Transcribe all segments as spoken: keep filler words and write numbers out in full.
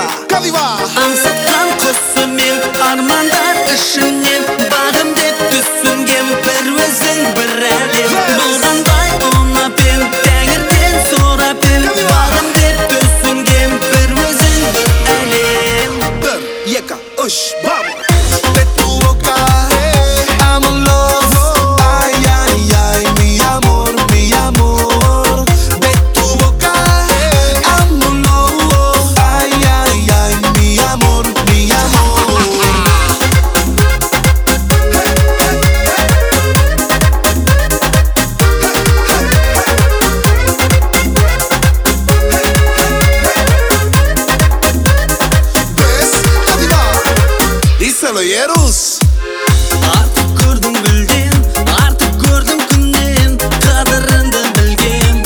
Kadiba. Аңсатқан құсы мен армандар ішінен бағым деп түсінген бір өзің бір әлем. Болғандай ұнап ем, тәңірден сұрап ем, бағым деп түсінген бір өзің бір әлем. Bir, екі, үш, vamos. De tu boca amo loco. Ay, ay, ay, mi amor, mi amor. De tu boca amo loco. Ay, ay, ay, mi amor, mi amor. ¿Ves? Kadiba. Díselo, Yerus. Артық көрдім гүлден, артық көрдім күннен, қадіріңді білгем.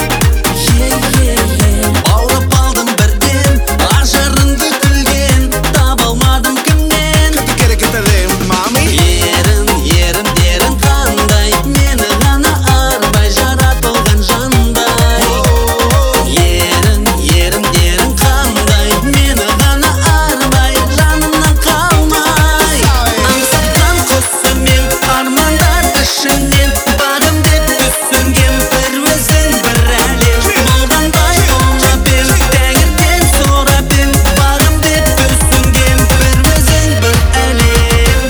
Баурап алдым бірден, ажарыңды күлген, таба алмадым кімнен. ¿Qué quieres que te den, mami? Ерін, ерім, дерін қандай, мені ғана арбай жаратылған жандай. Ерін, ерім, дерін қандай, мені ғана арбай жанымнан қалмай. Аңсатқан құсы мен армандар ішінен бағым деп түсінген бір өзің бір әлем. Болғандай ұнап ем, тәңірден сұрап ем, бағым деп түсінген бір өзің бір әлем.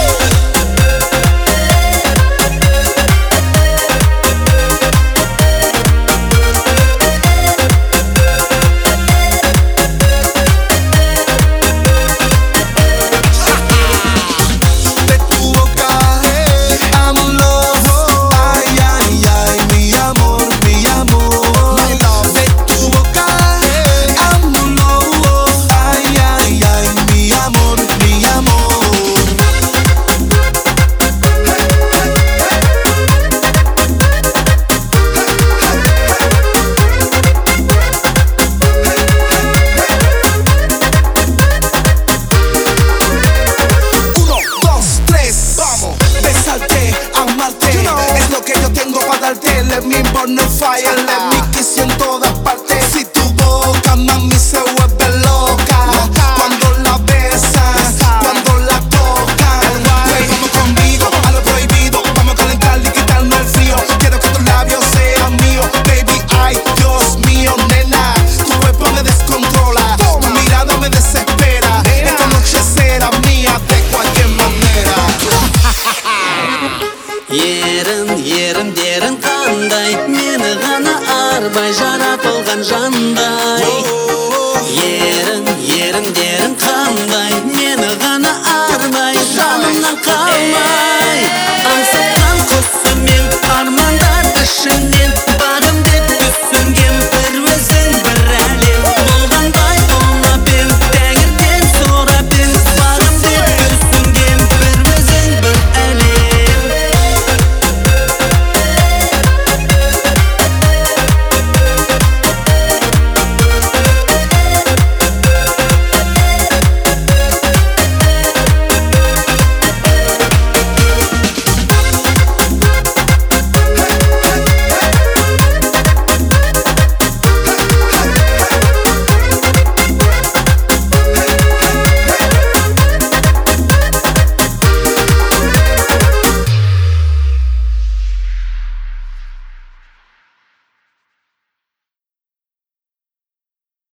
De tu boca amo loco. Ay, ay, ay, mi amor, mi amor. De tu boca amo loco. Ay, ay, ay, mi amor, mi amor. Uno, dos, tres, vamos. Besarte, amarte, es lo que yo tengo para darte. Let me burn the fire.